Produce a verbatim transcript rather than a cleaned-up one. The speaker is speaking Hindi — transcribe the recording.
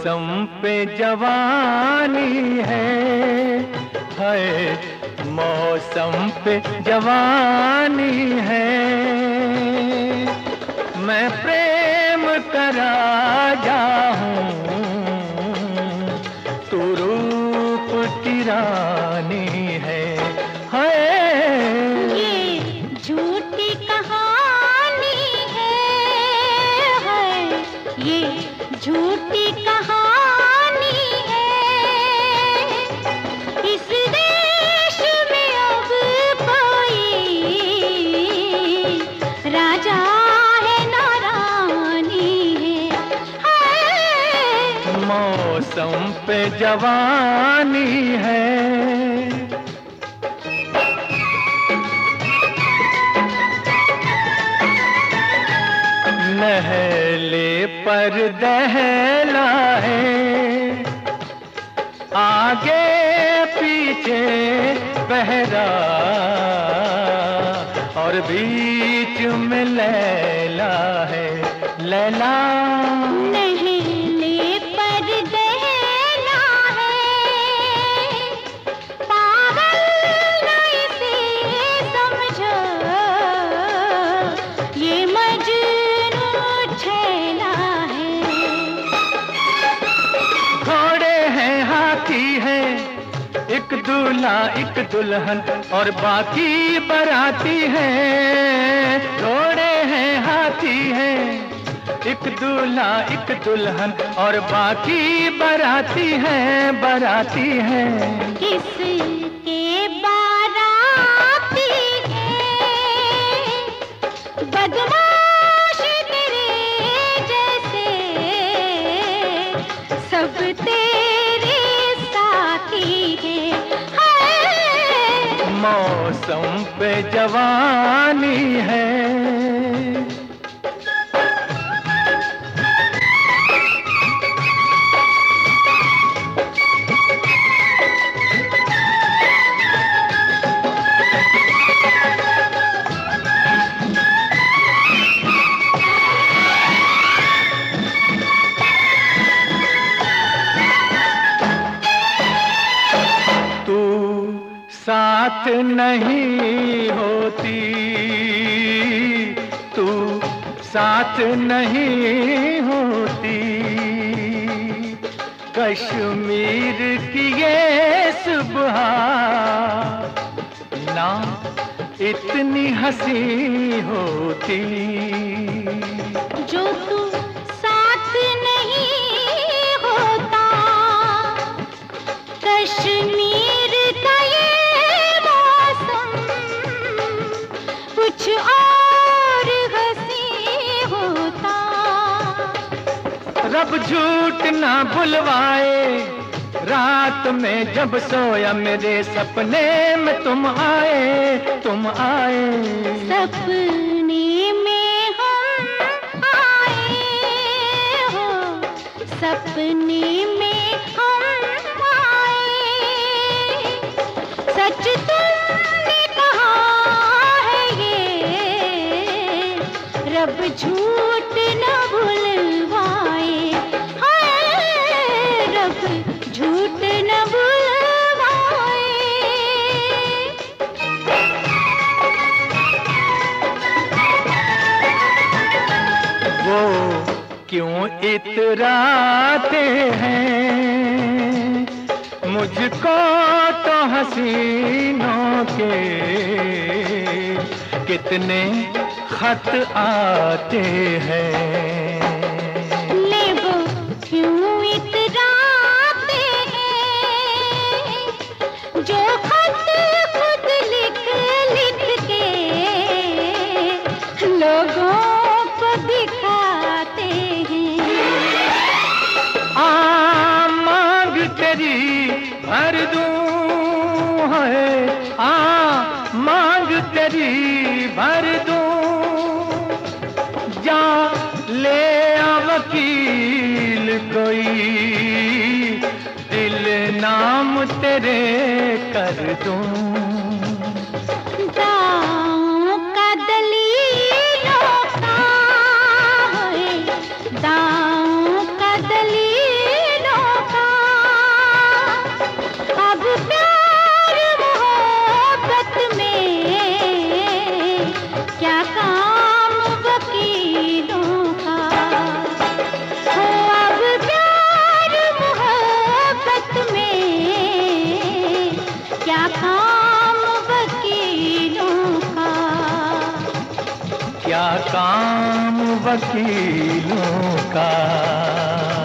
मौसम पे जवानी है, है मौसम पे जवानी है। मैं प्रेम करा जाऊं, तू रूप की रानी है, है ये झूठी कहानी है, है ये झूठी कहानी है। इस देश में अब कोई राजा है ना रानी है, है मौसम पे जवानी है। नहले पर दहला है, आगे पीछे बहरा और बीच में लैला है, लैला नहले पर दहला है, पागल नहीं से समझो, ये मजनू छैला है। घोड़े हैं हाथी हैं, एक दूल्हा एक दुल्हन और बाकी बराती हैं। घोड़े हैं हाथी हैं, एक दूल्हा एक दुल्हन और बाकी बराती हैं, बराती हैं। किसके बाराती हैं, बदमाश तेरे जैसे, सब तेरे साथी हैं, है मौसम पे जवानी है। साथ नहीं होती, तू साथ नहीं होती, कश्मीर की ये सुबह ना इतनी हंसी होती। जो तू साथ नहीं होता, कश्मीर का ये कुछ और हंसी होता। रब झूठ ना बुलवाए, रात में जब सोया मेरे सपने में तुम आए, तुम आए। सपने में हम आए हो, सपने में हम आए, सच तुमने रब झूठ न भुलवाए, हाय रब झूठ न भुलवाए। वो क्यों इतराते हैं, मुझको तो हसीनों के कितने खत आते हैं। ले वो क्यों इतराते हैं, जो खत खुद लिख लिख के लोगों को दिखाते हैं। आ मांग तेरी भर दूं, है आ मांग तेरी भर दूं, जा ले आ वकील कोई, दिल नाम तेरे कर दूं। दांव का दलीलों का है, दांव का दलील क्या काम वकीलों का।